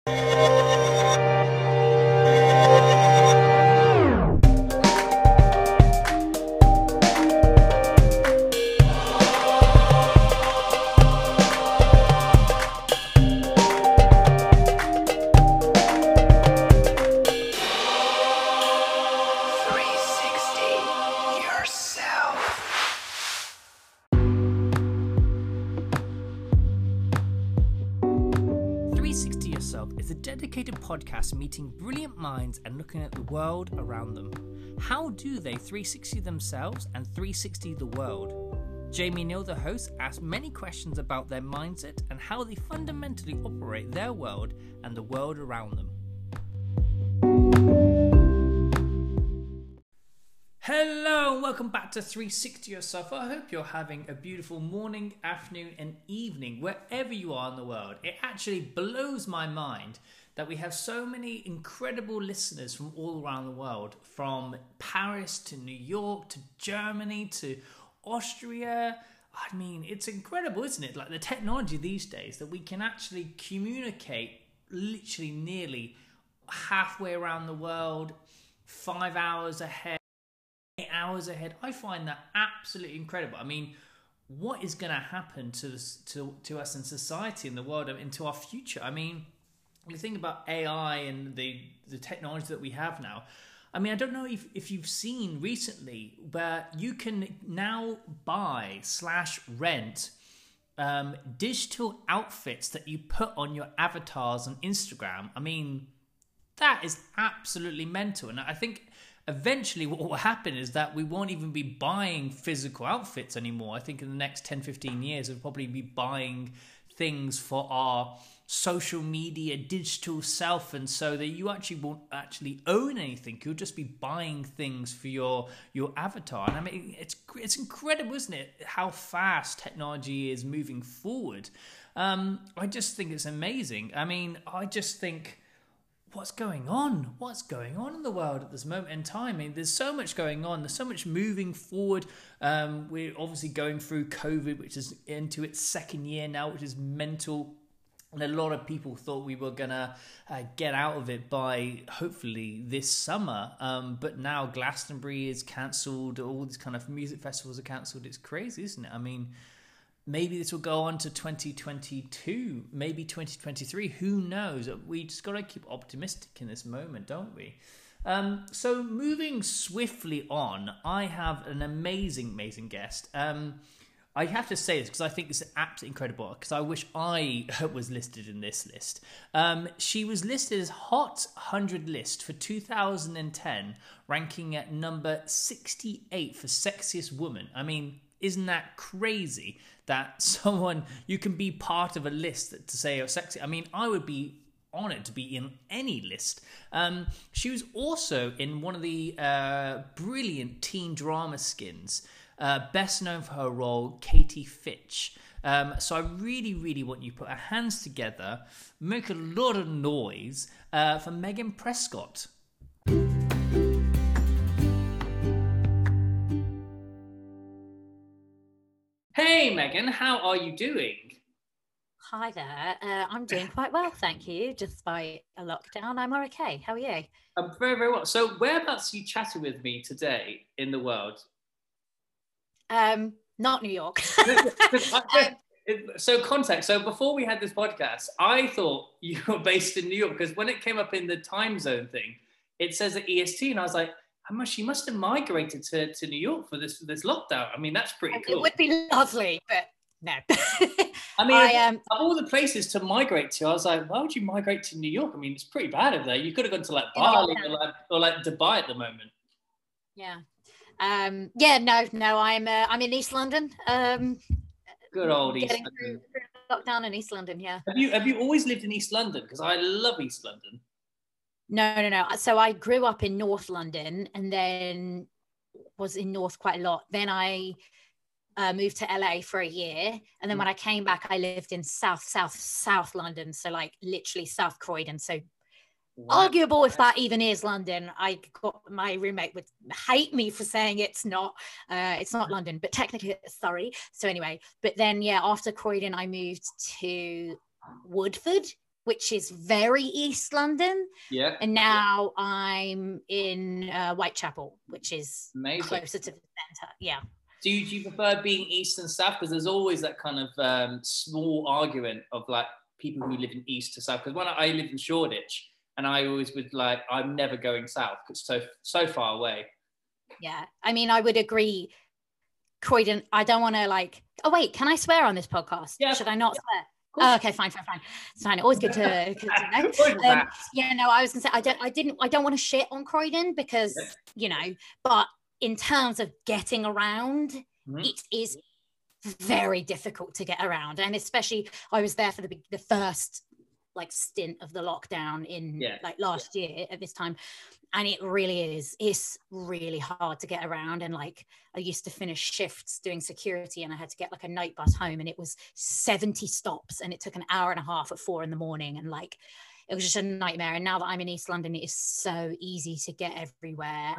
Dedicated podcast meeting brilliant minds and looking at the world around them. How do they 360 themselves and 360 the world? Jamie Neal, the host, asks many questions about their mindset and how they fundamentally operate their world and the world around them. Hello and welcome back to 360 Yourself. I hope you're having a beautiful morning, afternoon and evening wherever you are in the world. It actually blows my mind that we have so many incredible listeners from all around the world, from Paris to New York to Germany to Austria. I mean, it's incredible, isn't it? Like the technology these days that we can actually communicate literally nearly halfway around the world, 5 hours ahead, 8 hours ahead. I find that absolutely incredible. I mean, what is going to happen to us in society, in the world, into our future? I mean, you think about AI and the technology that we have now. I mean, I don't know if you've seen recently, but you can now buy/rent digital outfits that you put on your avatars on Instagram. I mean, that is absolutely mental. And I think eventually what will happen is that we won't even be buying physical outfits anymore. I think in the next 10, 15 years, we'll probably be buying things for our social media digital self, and so that you actually won't actually own anything. You'll just be buying things for your avatar. And I mean, it's incredible, isn't it, how fast technology is moving forward. I just think it's amazing. I mean, I just think, what's going on in the world at this moment in time? I mean, there's so much going on, there's so much moving forward. We're obviously going through COVID, which is into its second year now, which is mental. And a lot of people thought we were going to get out of it by hopefully this summer. But now Glastonbury is cancelled. All these kind of music festivals are cancelled. It's crazy, isn't it? I mean, maybe this will go on to 2022, maybe 2023. Who knows? We just got to keep optimistic in this moment, don't we? So moving swiftly on, I have an amazing guest. I have to say this because I think this is absolutely incredible, because I wish I was listed in this list. She was listed as Hot 100 list for 2010, ranking at number 68 for sexiest woman. I mean, isn't that crazy that you can be part of a list to say you're sexy? I mean, I would be honored to be in any list. She was also in one of the brilliant teen drama skins, best known for her role, Katie Fitch. So I really want you to put our hands together, make a lot of noise for Megan Prescott. Hey Megan, how are you doing? Hi there. I'm doing quite well, thank you. Despite a lockdown, I'm okay. How are you? I'm very well. So whereabouts are you chatting with me today in the world? Not New York. So context. So before we had this podcast, I thought you were based in New York, because when it came up in the time zone thing, it says at EST, and I was like, she must have migrated to New York for this lockdown. I mean, that's pretty cool. It would be lovely, but no. I mean, of all the places to migrate to, I was like, why would you migrate to New York? I mean, it's pretty bad over there. You could have gone to like Bali or like Dubai at the moment. Yeah. No. I'm in East London. Good old East London. Through lockdown in East London. Yeah. Have you always lived in East London? Because I love East London. No. So I grew up in North London and then was in North quite a lot. Then I moved to LA for a year, and then when I came back, I lived in South London. So like literally South Croydon. So arguable if that even is London. My roommate would hate me for saying it's not London, but technically it's Surrey. So anyway, but then after Croydon I moved to Woodford, which is very East London. Yeah. And now I'm in Whitechapel, which is Amazing. Closer to the centre. Yeah. Do you prefer being East and South? Because there's always that kind of small argument of like people who live in East to South. Because when I lived in Shoreditch, and I always would like, I'm never going south because it's so far away. Yeah, I mean, I would agree. Croydon, I don't want to like. Oh wait, can I swear on this podcast? Yeah. Should I not swear? Oh, okay, fine. It's fine. Always good to know. Yeah, no, I was gonna say I don't want to shit on Croydon because but in terms of getting around, it is very difficult to get around, and especially I was there for the first like stint of the lockdown in like last year at this time, and it's really hard to get around. And like I used to finish shifts doing security and I had to get like a night bus home, and it was 70 stops and it took an hour and a half at 4 a.m, and like it was just a nightmare. And now that I'm in East London, it is so easy to get everywhere.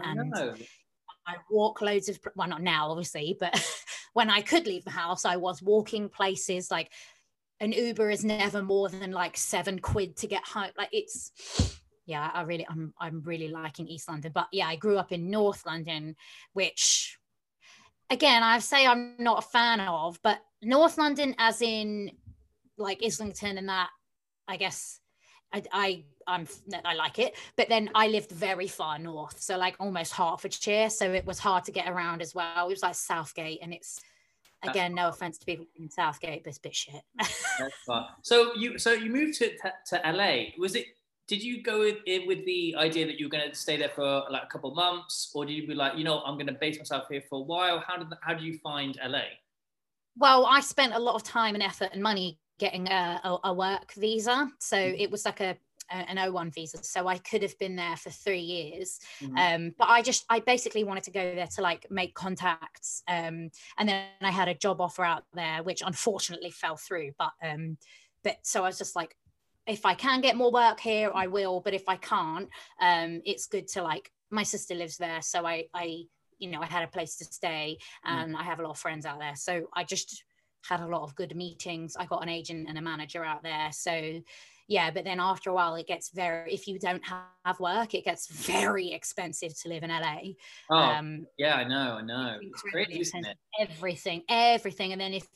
I walk loads of, well, not now obviously, but when I could leave the house, I was walking places. Like an Uber is never more than like £7 to get home. Like it's, yeah, I'm really liking East London. But yeah, I grew up in North London, which again, I say I'm not a fan of, but North London as in like Islington and that, I guess I like it, but then I lived very far north, so like almost Hertfordshire, so it was hard to get around as well. It was like Southgate, and it's again, no offense to people in Southgate, but it's a bit shit. That's fun. So you moved to LA. Did you go with the idea that you were going to stay there for like a couple of months, or did you be like, I'm going to base myself here for a while? How did you find LA? Well, I spent a lot of time and effort and money getting a work visa, so it was like an O1 visa, so I could have been there for 3 years. But I basically wanted to go there to like make contacts, and then I had a job offer out there which unfortunately fell through, but so I was just like, if I can get more work here I will, but if I can't, it's good to like, my sister lives there, so I had a place to stay, and I have a lot of friends out there, so I just had a lot of good meetings. I got an agent and a manager out there. So yeah, but then after a while, if you don't have work, it gets very expensive to live in LA. Yeah, I know. It's crazy, isn't it? Everything. And then if,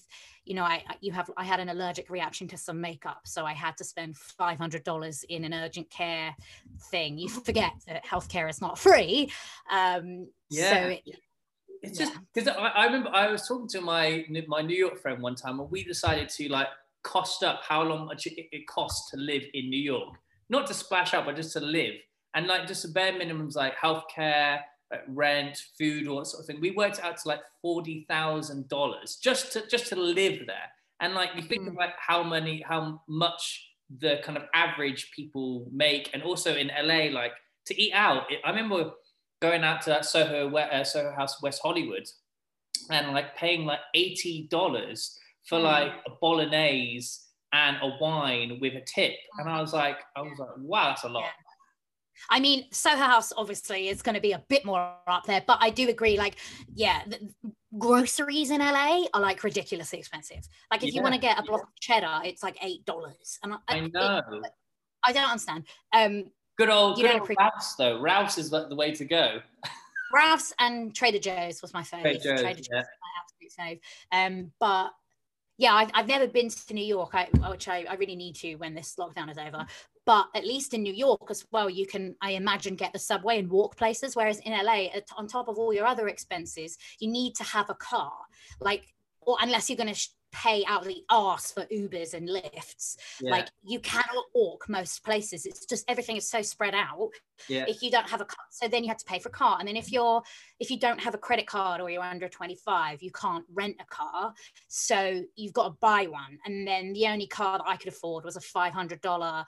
I had an allergic reaction to some makeup, so I had to spend $500 in an urgent care thing. You forget that healthcare is not free. It's just because I remember I was talking to my New York friend one time, and we decided to like cost up how much it costs to live in New York, not to splash out, but just to live, and like just the bare minimums like healthcare, like rent, food, all that sort of thing. We worked out to like $40,000 just to live there, and like you think about how much the kind of average people make, and also in LA, like to eat out. I remember going out to that Soho House, West Hollywood, and like paying like $80 for like a bolognese and a wine with a tip, and I was like, wow, that's a lot. Yeah. I mean, Soho House obviously is going to be a bit more up there, but I do agree. Like, yeah, groceries in LA are like ridiculously expensive. Like, if you want to get a block of cheddar, it's like $8. And I know. I don't understand. Good old Ralph's though. Ralph's is the way to go. Ralph's and Trader Joe's was my favourite. Trader Joe's was my absolute fave. But yeah, I've never been to New York, which I really need to when this lockdown is over. But at least in New York as well, you can, I imagine, get the subway and walk places. Whereas in LA, on top of all your other expenses, you need to have a car. Like, or unless you're going to pay out the arse for Ubers and Lyfts. Like, you cannot walk most places. It's just, everything is so spread out. If you don't have a car, so then you have to pay for a car. And then if you don't have a credit card or you're under 25, you can't rent a car. So you've got to buy one. And then the only car that I could afford was a $500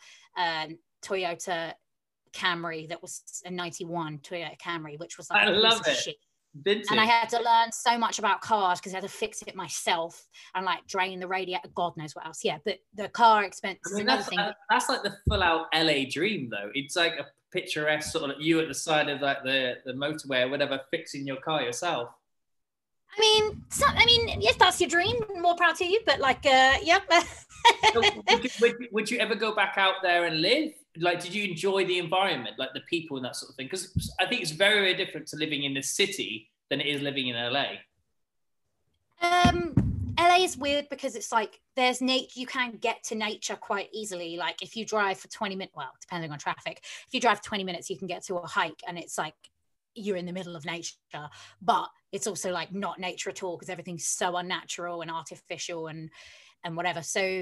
Toyota Camry that was a 91 Toyota Camry, which was like I love it. Shit. Vintage. And I had to learn so much about cars because I had to fix it myself and like drain the radiator, God knows what else. Yeah, but the car expense is another thing. That's like the full out LA dream though. It's like a picturesque sort of like you at the side of like the motorway or whatever, fixing your car yourself. I mean, if that's your dream, more proud to you. But like, yeah. So would you ever go back out there and live? Like, did you enjoy the environment, like the people and that sort of thing? Because I think it's very, very different to living in the city than it is living in LA. LA is weird because it's like there's nature. You can get to nature quite easily. Like if you drive for 20 minutes, well, depending on traffic, if you drive 20 minutes, you can get to a hike, and it's like you're in the middle of nature. But it's also like not nature at all because everything's so unnatural and artificial and whatever. So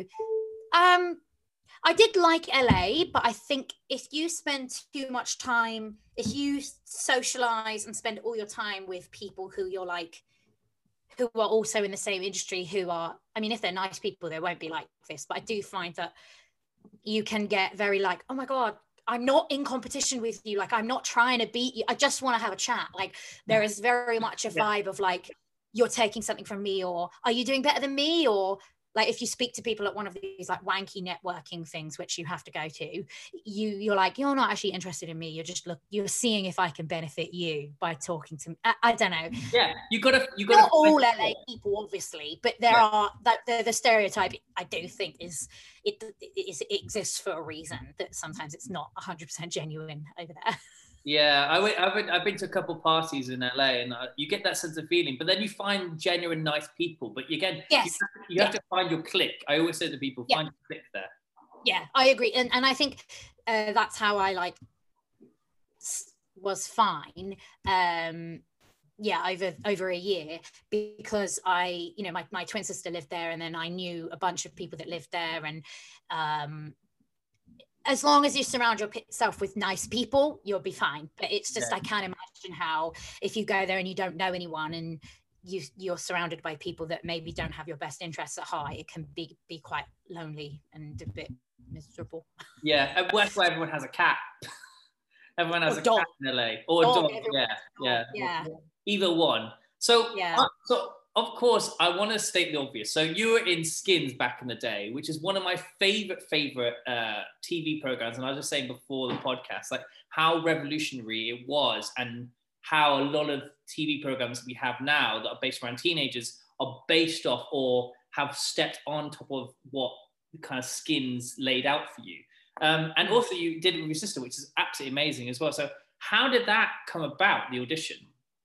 I did like LA, but I think if you spend too much time, if you socialize and spend all your time with people who you're like, who are also in the same industry, who are, I mean, if they're nice people, they won't be like this, but I do find that you can get very like, oh my God, I'm not in competition with you. Like, I'm not trying to beat you. I just want to have a chat. Like, there is very much a vibe of like, you're taking something from me, or are you doing better than me? Or like, if you speak to people at one of these like wanky networking things, which you have to go to, you're like, you're not actually interested in me. You're seeing if I can benefit you by talking to me. I don't know. Yeah, you gotta. Not all LA people, obviously, but there are that the stereotype. I do think it exists for a reason. That sometimes it's not 100% genuine over there. Yeah, I've been to a couple parties in LA, and you get that sense of feeling. But then you find genuine, nice people. But again, yes, you have to find your clique. I always say to people, find your clique there. Yeah, I agree, and I think that's how I like was fine. Over a year, because I, my twin sister lived there, and then I knew a bunch of people that lived there, and as long as you surround yourself with nice people, you'll be fine. But it's just, I can't imagine how, if you go there and you don't know anyone and you're surrounded by people that maybe don't have your best interests at heart, it can be quite lonely and a bit miserable. Yeah, and where everyone has a cat. Everyone has a cat in LA. Or a dog, yeah. Either one. So, so of course, I want to state the obvious. So you were in Skins back in the day, which is one of my favorite TV programs. And I was just saying before the podcast, like how revolutionary it was, and how a lot of TV programs we have now that are based around teenagers are based off or have stepped on top of what kind of Skins laid out for you. And also you did it with your sister, which is absolutely amazing as well. So how did that come about, the audition?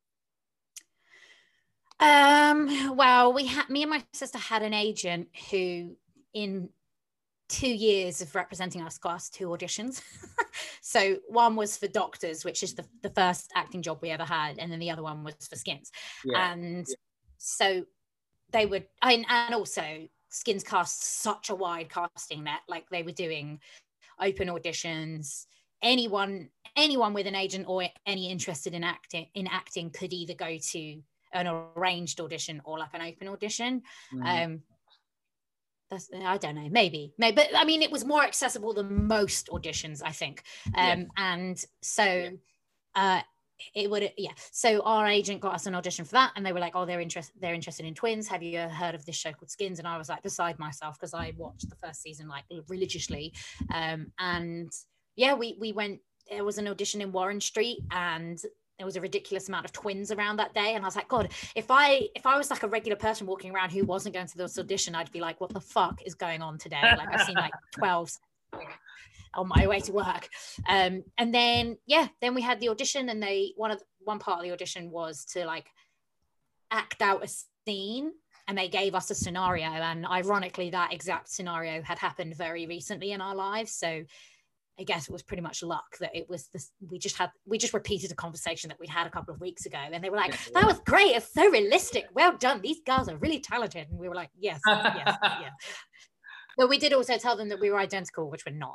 Well, me and my sister had an agent who, in 2 years of representing us, got us 2 auditions. So one was for Doctors, which is the first acting job we ever had, and then the other one was for Skins. So they would, and also Skins cast such a wide casting net. Like, they were doing open auditions. Anyone with an agent or any interested in acting could either go to an arranged audition or like an open audition. I don't know, maybe, but I mean, it was more accessible than most auditions, I think. And so it would, so our agent got us an audition for that, and they were like, oh, they're interested in twins, have you heard of this show called Skins? And I was like beside myself, because I watched the first season like religiously. And we went. There was an audition in Warren Street, and there was a ridiculous amount of twins around that day. And I was like, God, if I was like a regular person walking around who wasn't going to this audition, I'd be like, what the fuck is going on today? Like, I've seen like 12 on my way to work. And then we had the audition, and one part of the audition was to like act out a scene, and they gave us a scenario. And ironically, that exact scenario had happened very recently in our lives. So I guess it was pretty much luck that it was this. We just repeated a conversation that we'd had a couple of weeks ago, and they were like, "That was great. It's so realistic. Well done. These girls are really talented." And we were like, "Yes, yeah." But we did also tell them that we were identical, which we're not.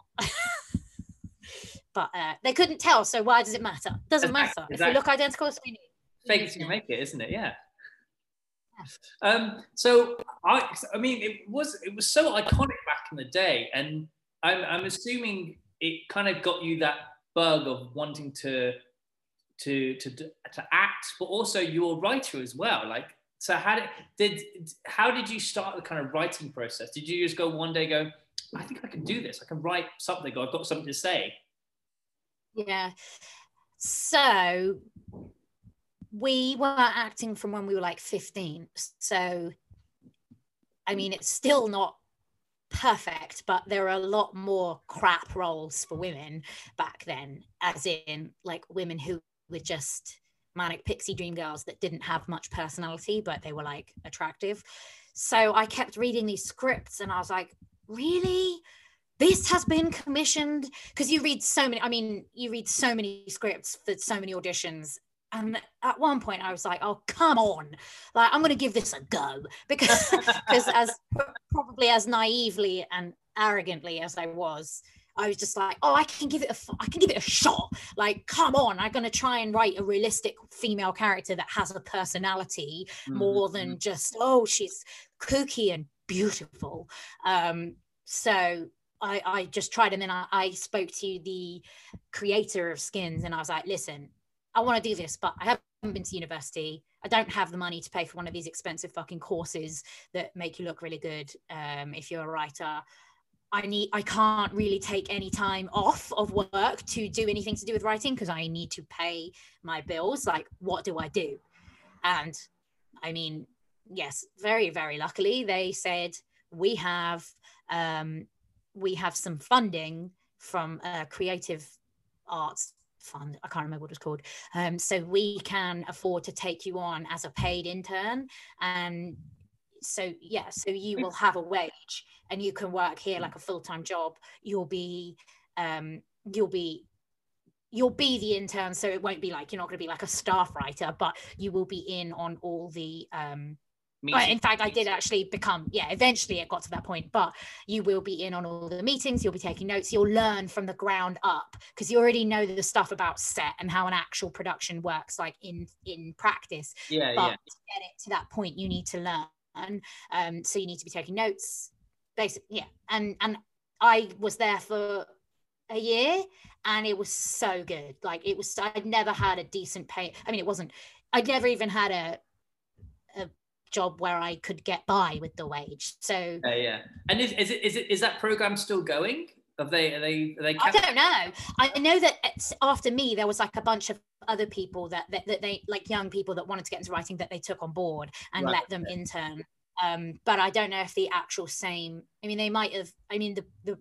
But they couldn't tell, so why does it matter? Doesn't matter. If we look identical, so we need. Fake it till you make it, isn't it? Yeah. So I mean, it was so iconic back in the day, and I'm assuming it kind of got you that bug of wanting to act, but also you're a writer as well. Like, so how did you start the kind of writing process? Did you just go one day, I think I can do this. I can write something, or I've got something to say. Yeah. So we were acting from when we were like 15. So, I mean, it's still not perfect, but there are a lot more crap roles for women back then, as in like women who were just manic pixie dream girls that didn't have much personality, but they were like attractive. So I kept reading these scripts and I was like, really? This has been commissioned? Because you read so many, I mean, you read so many scripts for so many auditions. And at one point I was like, oh, come on. Like, I'm going to give this a go. Because as probably as naively and arrogantly as I was just like, oh, I can give it a shot. Like, come on, I'm going to try and write a realistic female character that has a personality more than just, oh, she's kooky and beautiful. So I just tried, and then I spoke to the creator of Skins and I was like, listen, I want to do this, but I haven't been to university. I don't have the money to pay for one of these expensive fucking courses that make you look really good if you're a writer. I can't really take any time off of work to do anything to do with writing because I need to pay my bills. Like, what do I do? And I mean, yes, very, very luckily, they said, we have some funding from a creative arts fund. I can't remember what it's called. So we can afford to take you on as a paid intern. And so, yeah, so you will have a wage and you can work here like a full-time job. You'll be the intern. So it won't be like, you're not going to be like a staff writer, but you will be in on all the, in fact, I did actually become, eventually it got to that point, but you will be in on all the meetings, you'll be taking notes, you'll learn from the ground up because you already know the stuff about set and how an actual production works, like in practice. But to get it to that point, you need to learn. So you need to be taking notes, basically. And I was there for a year and it was so good. Like, it was, I'd never had a decent pay. I mean, I'd never even had a job where I could get by with the wage. So and is that program still going? Are they I don't know. I know that after me there was like a bunch of other people that they, like, young people that wanted to get into writing, that they took on board and let them intern. But I don't know if the actual same, I mean, they might have, I mean,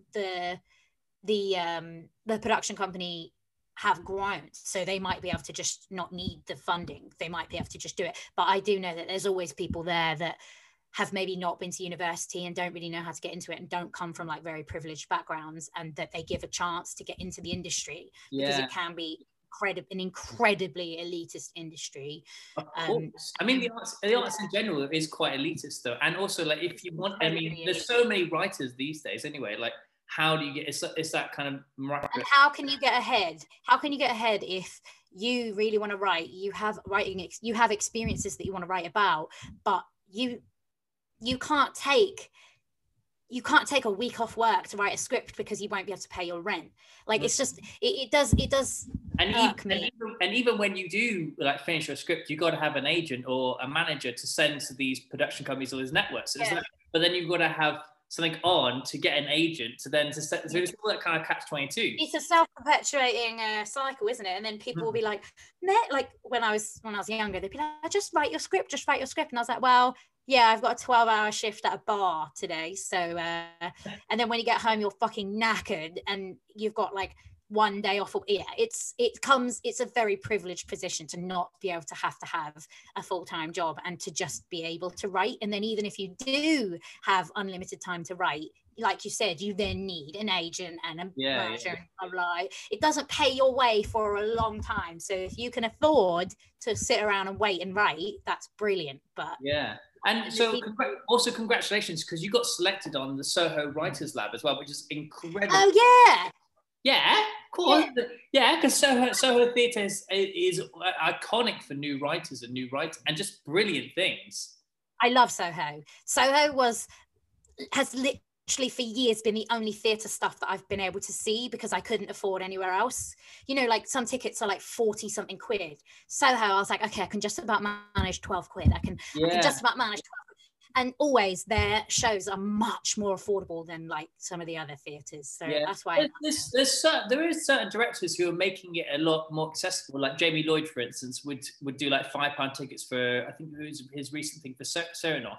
the production company have grown, so they might be able to just not need the funding. They might be able to just do it. But I do know that there's always people there that have maybe not been to university and don't really know how to get into it and don't come from like very privileged backgrounds, and that they give a chance to get into the industry because it can be an incredibly elitist industry. Of course. I mean, the arts in general is quite elitist though. And also, like, if you want, I mean, there's so many writers these days anyway, like, how do you get, it's that kind of miraculous. And how can you get ahead? How can you get ahead if you really want to write? You have you have experiences that you want to write about, but you can't take a week off work to write a script because you won't be able to pay your rent. Like, it's just, it does and even when you do like finish your script, you got to have an agent or a manager to send to these production companies or these networks. So but then you've got to have something on to get an agent to set, so it's all that kind of catch-22. It's a self-perpetuating cycle, isn't it? And then people will be like, like when I was younger, they'd be like, just write your script. And I was like, well, yeah, I've got a 12-hour shift at a bar today, so and then when you get home you're fucking knackered and you've got like one day off. It's a very privileged position to not be able to have a full-time job and to just be able to write. And then even if you do have unlimited time to write, like you said, you then need an agent and a manager and blah, blah. It doesn't pay your way for a long time, so if you can afford to sit around and wait and write, that's brilliant. But and so also congratulations, because you got selected on the Soho Writers Lab as well, which is incredible. Oh yeah, of course. Yeah, because Soho Theatre is iconic for new writers and just brilliant things. I love Soho. Soho has literally for years been the only theatre stuff that I've been able to see because I couldn't afford anywhere else. You know, like some tickets are like 40 something quid. Soho, I was like, okay, I can just about manage 12 quid. I can just about manage 12 quid. And always their shows are much more affordable than like some of the other theatres. So that's why there is certain directors who are making it a lot more accessible. Like Jamie Lloyd, for instance, would do like £5 tickets for, I think it was his recent thing for Serenos.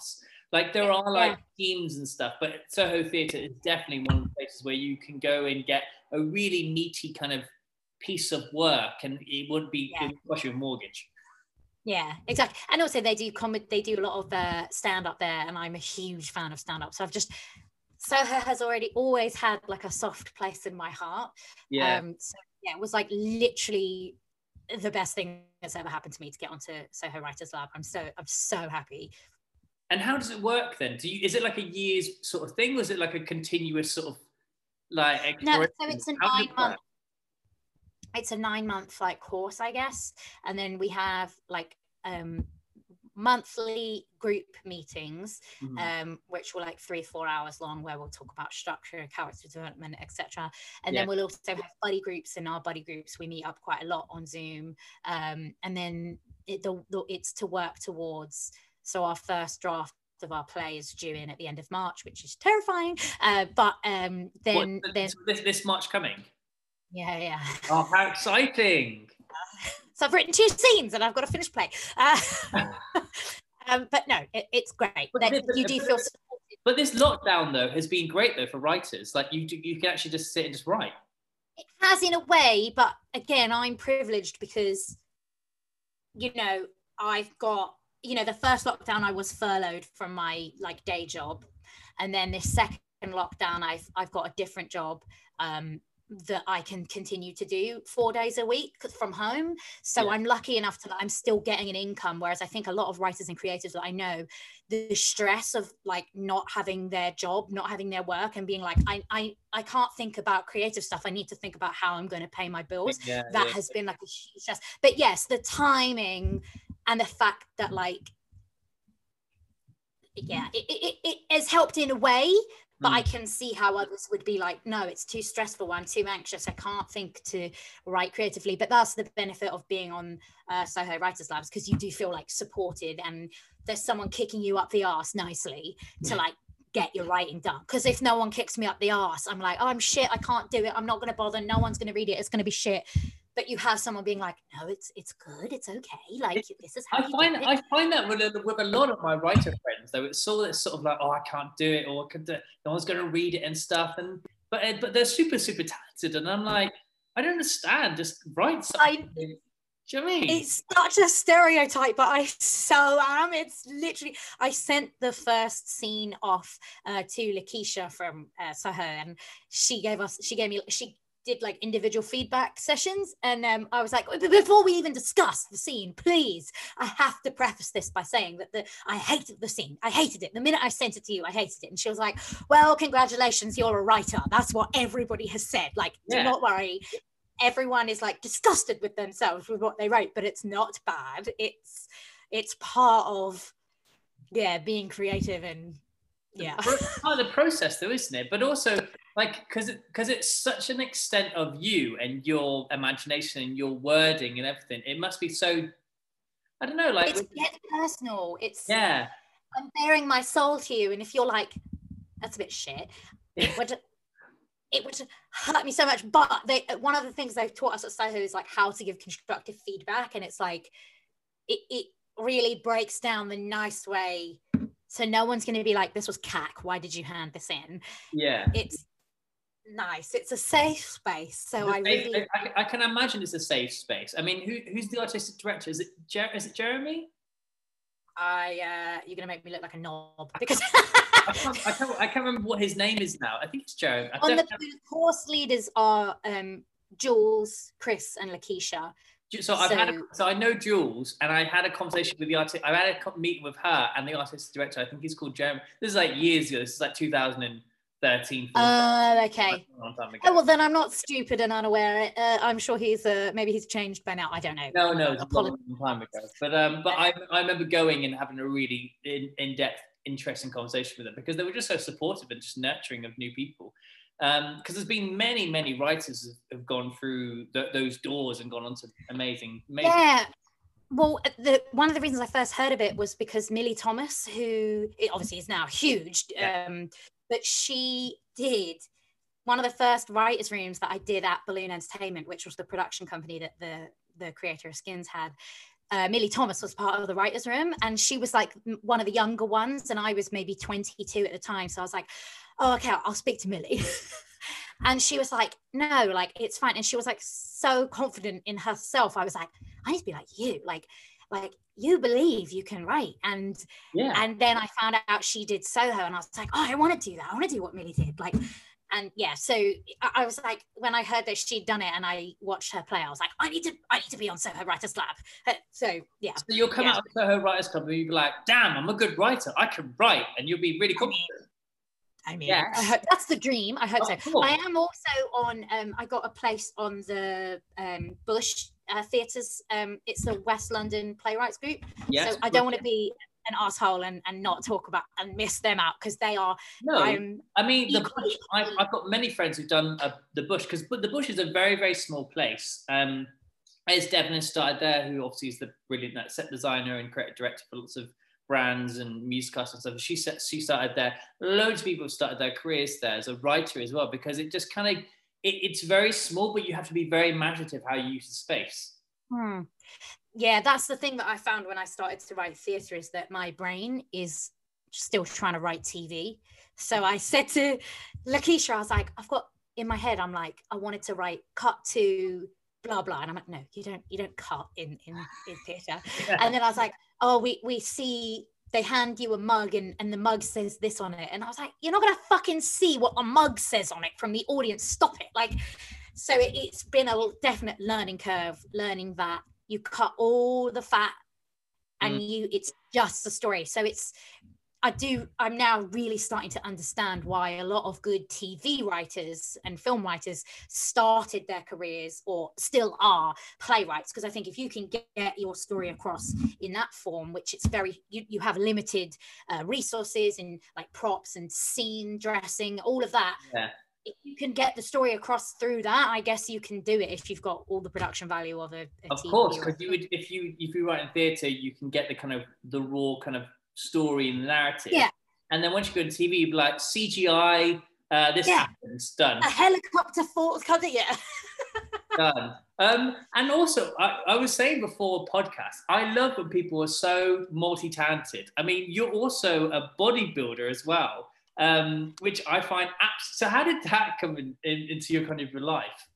Like there are like teams and stuff, but Soho Theatre is definitely one of the places where you can go and get a really meaty kind of piece of work, and it wouldn't be it would cost you a mortgage. Yeah, exactly. And also they do they do a lot of stand up there, and I'm a huge fan of stand up. So Soho has always had like a soft place in my heart. Yeah. So yeah, it was like literally the best thing that's ever happened to me to get onto Soho Writers Lab. I'm so happy. And how does it work then? Is it like a year's sort of thing, or is it like a continuous sort of like? No, so it's a 9-month. It's a 9-month like course, I guess, and then we have like monthly group meetings, which were like 3-4 hours long, where we'll talk about structure, character development, etc. And then we'll also have buddy groups. In our buddy groups, we meet up quite a lot on Zoom, and then it's to work towards. So our first draft of our play is due in at the end of March, which is terrifying. But then this March coming. Yeah. Oh, how exciting! So I've written 2 scenes and I've got a finished play. But no, it's great. You do feel supported. But this lockdown though has been great though for writers. Like you can actually just sit and just write. It has in a way, but again, I'm privileged because, you know, I've got, you know, the first lockdown I was furloughed from my like day job, and then this second lockdown I've got a different job that I can continue to do 4 days a week from home. So I'm lucky enough that I'm still getting an income. Whereas I think a lot of writers and creatives that I know, the stress of like not having their job, not having their work, and being like, I can't think about creative stuff. I need to think about how I'm going to pay my bills. That has been like a huge stress. But yes, the timing and the fact that like, it has helped in a way. But I can see how others would be like, no, it's too stressful. I'm too anxious. I can't think to write creatively. But that's the benefit of being on Soho Writers Labs, because you do feel like supported, and there's someone kicking you up the arse nicely to like get your writing done. Because if no one kicks me up the arse, I'm like, oh, I'm shit. I can't do it. I'm not going to bother. No one's going to read it. It's going to be shit. But you have someone being like, no, it's good. It's okay. Like, this is how I find that with a lot of my writer friends, though, it's sort of like, oh, I can't do it, or no one's going to read it and stuff. But they're super, super talented. And I'm like, I don't understand. Just write something. Do you know what I mean? It's such a stereotype, but I so am. It's literally, I sent the first scene off to Lakeisha from Soho, and she did like individual feedback sessions, and I was like, before we even discuss the scene, please, I have to preface this by saying that I hated the scene. I hated it. The minute I sent it to you, I hated it. And she was like, well, congratulations, you're a writer. That's what everybody has said. Like, do not worry. Everyone is like disgusted with themselves with what they wrote, but it's not bad. It's part of being creative, and it's part of the process though, isn't it? But also like because it's such an extent of you and your imagination and your wording and everything, it must be so, I don't know, like it gets personal. It's I'm bearing my soul to you, and if you're like, that's a bit shit, it would hurt me so much. But one of the things they've taught us at Soho is like how to give constructive feedback, and it's like it really breaks down the nice way. So no one's going to be like, this was cack, why did you hand this in? It's nice. It's a safe space. So I can imagine it's a safe space. I mean, who's the artistic director? Is it Jeremy? You're going to make me look like a knob because I can't remember what his name is now. I think it's Jeremy. The course leaders are Jules, Chris, and Lakeisha. So I know Jules, and I had a conversation with the artist. I had a meeting with her and the artistic director. I think he's called Jeremy. This is like years ago. This is like 2013. Okay. Oh well, then I'm not stupid and unaware. I'm sure maybe he's changed by now. I don't know. No, it's a long time ago. But I remember going and having a really in-depth, interesting conversation with them, because they were just so supportive and just nurturing of new people. Because there's been many writers have gone through those doors and gone on to amazing. Yeah. Well, one of the reasons I first heard of it was because Millie Thomas, who obviously is now huge, but she did one of the first writers' rooms that I did at Balloon Entertainment, which was the production company that the creator of Skins had. Millie Thomas was part of the writers' room, and she was like one of the younger ones, and I was maybe 22 at the time. So I was like, oh, okay, I'll speak to Millie. And she was like, no, like, it's fine. And she was like so confident in herself. I was like, I need to be like you, like you believe you can write. And then I found out she did Soho, and I was like, oh, I want to do that. I want to do what Millie did. Like, and yeah, so I was like, when I heard that she'd done it and I watched her play, I was like, I need to be on Soho Writers Lab. So yeah. So you'll come out of Soho Writers Club and you'll be like, damn, I'm a good writer. I can write, and you'll be really confident. I mean, yes. I hope that's the dream. I hope so. Course. I am also on. I got a place on the Bush Theatres. It's the West London Playwrights Group. Yes, so I don't want to be an asshole and not talk about and miss them out, because they are. No, I mean the Bush. I've got many friends who've done the Bush, because the Bush is a very, very small place. It's Devon started there, who obviously is the brilliant set designer and creative director for lots of brands and musicals and stuff. She started there. Loads of people have started their careers there as a writer as well, because it just kind of it's very small, but you have to be very imaginative how you use the space. Yeah, that's the thing that I found when I started to write theatre, is that my brain is still trying to write TV. So I said to Lakeisha, I was like, I've got in my head, I'm like, I wanted to write cut to blah blah, and I'm like, no, you don't cut in theatre. And then I was like, oh, we see they hand you a mug and the mug says this on it, and I was like, you're not gonna fucking see what a mug says on it from the audience, stop it. Like, so it's been a definite learning curve, learning that you cut all the fat and it's just the story. So I'm now really starting to understand why a lot of good TV writers and film writers started their careers, or still are, playwrights. Because I think if you can get your story across in that form, which it's very, you have limited resources and like props and scene dressing, all of that. Yeah. If you can get the story across through that, I guess you can do it if you've got all the production value of a of TV. Of course, because if you write in theatre, you can get the kind of the raw kind of story and the narrative. Yeah. And then once you go to TV, you'd be like, CGI, this happens, done. A helicopter falls, cut it, yeah. Done. And also, I was saying before podcast, I love when people are so multi-talented. I mean, you're also a bodybuilder as well. Which I find so how did that come into your kind of your life?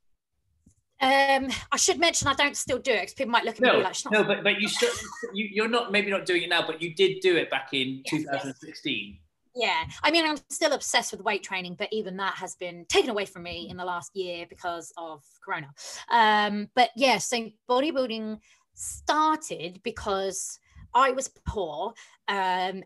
I should mention I don't still do it, because people might look at me like, no, but you still, you're not, maybe not doing it now, but you did do it back in 2016. Yeah, I mean, I'm still obsessed with weight training, but even that has been taken away from me in the last year because of Corona. But yeah, so bodybuilding started because I was poor, and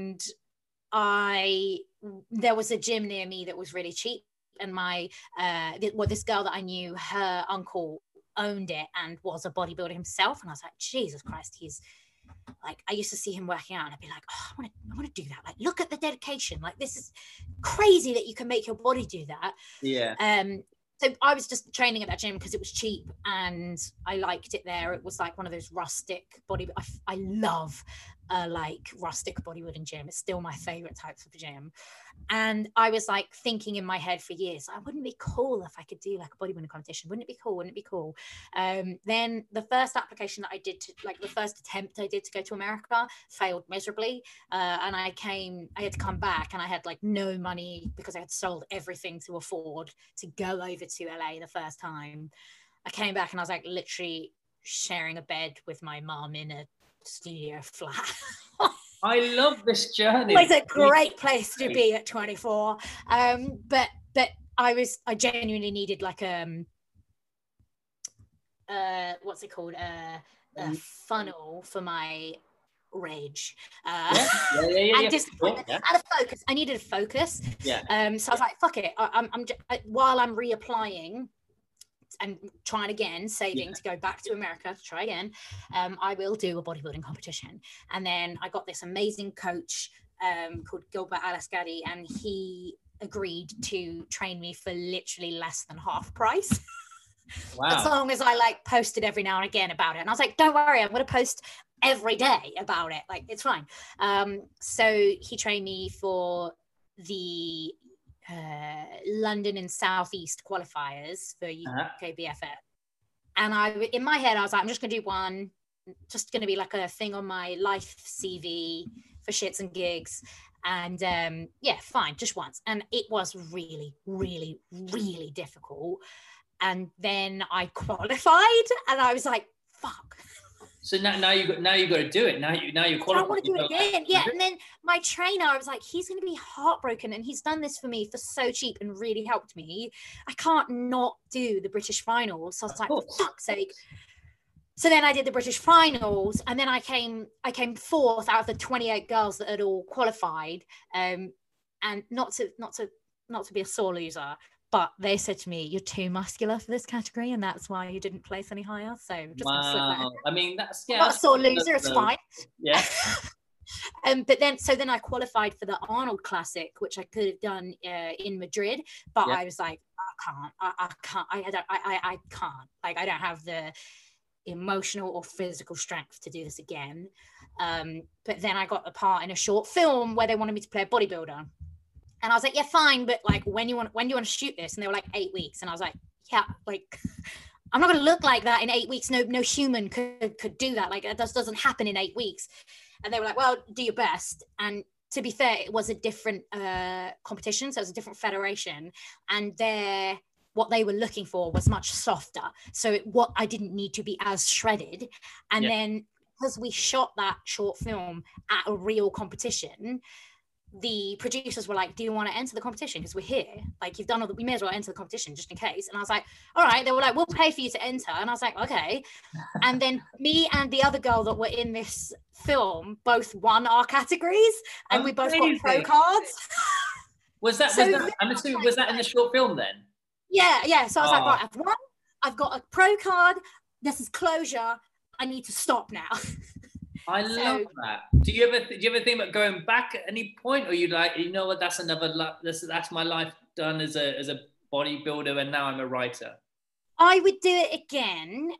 there was a gym near me that was really cheap, and this girl that I knew, her uncle owned it and was a bodybuilder himself, and I was like, Jesus Christ, he's like, I used to see him working out and I'd be like, oh, I want to do that. Like, look at the dedication. Like, this is crazy that you can make your body do that. Yeah. So I was just training at that gym because it was cheap and I liked it there. It was like one of those rustic I love like rustic bodybuilding gym. It's still my favorite types of gym. And I was like thinking in my head for years, I wouldn't be cool if I could do like a bodybuilding competition. Wouldn't it be cool? Wouldn't it be cool? Then the first application that I did the first attempt I did to go to America failed miserably. And I had to come back and I had like no money because I had sold everything to afford to go over to LA the first time. I came back and I was like literally sharing a bed with my mom in a studio flat. I love this journey. It's a great place to be at 24. But I genuinely needed like what's it called? A funnel for my rage. And disappointment. And a focus. I needed a focus. Yeah. So I was like, fuck it. While I'm reapplying and trying again, saving to go back to America to try again, I will do a bodybuilding competition. And then I got this amazing coach called Gilbert Alasgadi, and he agreed to train me for literally less than half price. Wow. As long as I like posted every now and again about it. And I was like, don't worry, I'm going to post every day about it. Like, it's fine. So he trained me for the London and Southeast qualifiers for UKBFF. And in my head, I was like, I'm just going to do one. just going to be like a thing on my life CV for shits and gigs. And yeah, fine, just once. And it was really, really, really difficult. And then I qualified, and I was like, fuck. So now you got to do it. Now you're qualified. I want to do it again. Yeah. And then my trainer, I was like, he's going to be heartbroken, and he's done this for me for so cheap and really helped me. I can't not do the British finals. So I was like, for fuck's sake. So then I did the British finals, and then I came fourth out of the 28 girls that had all qualified. And not to be a sore loser, but they said to me, "You're too muscular for this category, and that's why you didn't place any higher." So just wow. I mean, that's I'm not a sore loser. It's fine. Yeah. But then I qualified for the Arnold Classic, which I could have done in Madrid, but I was like, I can't. I can't. Like, I don't have the emotional or physical strength to do this again. But then I got a part in a short film where they wanted me to play a bodybuilder. And I was like, yeah, fine, but like, when do you want to shoot this? And they were like, 8 weeks. And I was like, yeah, like, I'm not going to look like that in 8 weeks. No human could do that. Like, it doesn't happen in 8 weeks. And they were like, well, do your best. And to be fair, it was a different competition. So it was a different federation. And what they were looking for was much softer. So I didn't need to be as shredded. And then because we shot that short film at a real competition, the producers were like, do you want to enter the competition? Because we're here. Like, you've done we may as well enter the competition just in case. And I was like, all right. They were like, we'll pay for you to enter. And I was like, okay. And then me and the other girl that were in this film both won our categories, and we both got pro cards. Was that in the short film then? Yeah. So I was like, right, I've won. I've got a pro card. This is closure. I need to stop now. I love that. Do you ever think about going back at any point, or you like, you know what, that's my life done as a bodybuilder, and now I'm a writer? I would do it again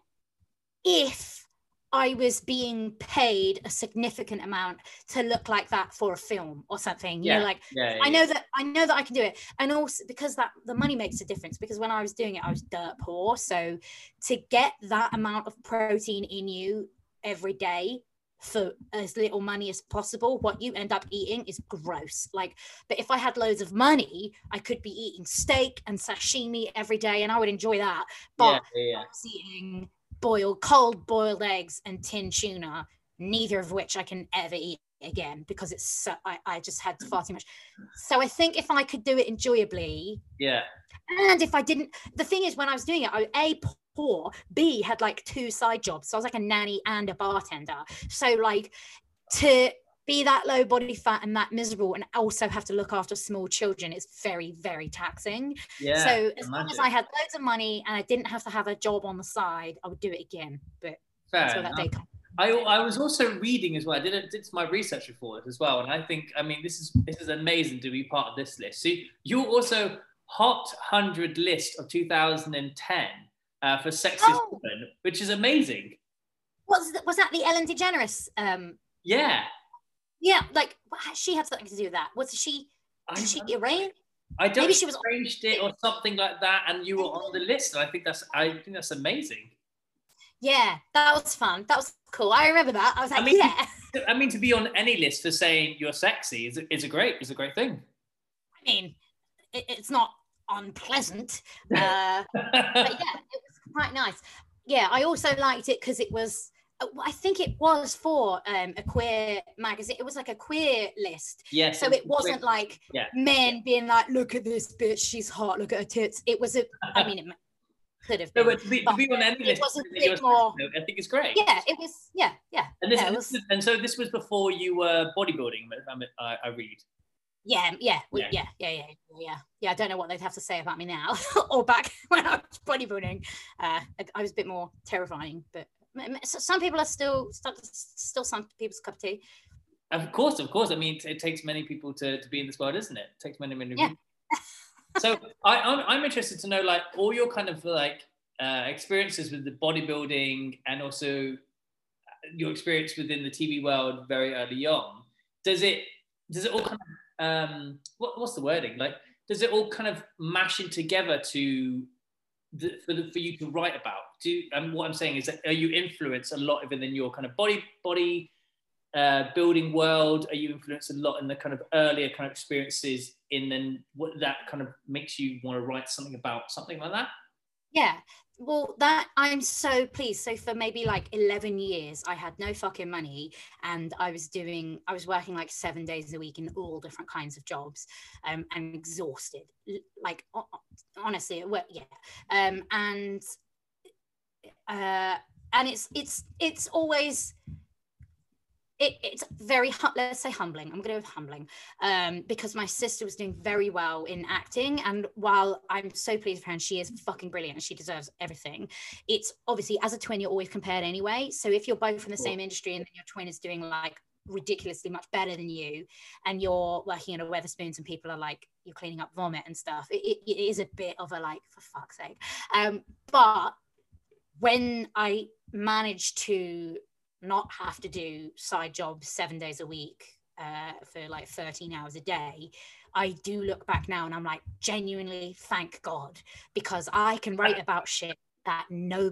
if I was being paid a significant amount to look like that for a film or something. You know, like, I know that I can do it. And also because the money makes a difference, because when I was doing it, I was dirt poor. So to get that amount of protein in you every day for as little money as possible, what you end up eating is gross. Like, but if I had loads of money, I could be eating steak and sashimi every day, and I would enjoy that. But I was eating cold boiled eggs and tin tuna, neither of which I can ever eat again, because it's so, I just had far too much. So I think if I could do it enjoyably, and if I didn't, the thing is, when I was doing it, I poor, B, had like 2 side jobs. So I was like a nanny and a bartender. So like, to be that low body fat and that miserable and also have to look after small children is very, very taxing. So as long as I had loads of money and I didn't have to have a job on the side, I would do it again. But that's where that day comes. I was also reading as well. I did my research before it as well, and I think, I mean, this is amazing to be part of this list. So you're also Hot 100 list of 2010 for Sexiest Woman, which is amazing. Was that the Ellen DeGeneres? Yeah, like, she had something to do with that. Did she arrange? I don't know. Maybe she was arranged it or something like that, and you were on the list. And I think that's amazing. Yeah, that was fun. That was cool. I remember that. I was like, I mean, to be on any list for saying you're sexy is a great thing. I mean, it's not unpleasant, but yeah, it was quite nice. Yeah, I also liked it because it was, I think it was for a queer magazine. It was like a queer list. Yes. So it wasn't like men being like, look at this bitch, she's hot, look at her tits. It was I mean, it could have been. No, but to be on any list, I think it's great. Yeah, it was, yeah. And so this was before you were bodybuilding, I read. Yeah. I don't know what they'd have to say about me now or back when I was bodybuilding. I was a bit more terrifying, but some people are still some people's cup of tea. Of course. I mean, it takes many people to be in this world, isn't it? It takes many people. So I'm interested to know, like, all your kind of like experiences with the bodybuilding, and also your experience within the TV world very early on. Does it all kind of what's the wording, like? Does it all kind of mash in together to for you to write about? And what I'm saying is that, are you influenced a lot within your kind of body building world? Are you influenced a lot in the kind of earlier kind of experiences in then what that kind of makes you want to write something about something like that? Yeah. Well, that I'm so pleased. So for maybe like 11 years, I had no fucking money, and I was working like 7 days a week in all different kinds of jobs. I'm exhausted. Like honestly, yeah. And it's always it's very, let's say humbling. I'm going to go with humbling, because my sister was doing very well in acting. And while I'm so pleased for her and she is fucking brilliant and she deserves everything, it's obviously, as a twin, you're always compared anyway. So if you're both in the same industry and then your twin is doing like ridiculously much better than you, and you're working at a Wetherspoons and people are like, you're cleaning up vomit and stuff, it is a bit of a like, for fuck's sake. But when I managed to not have to do side jobs 7 days a week for like 13 hours a day, I do look back now and I'm like, genuinely thank God, because I can write about shit that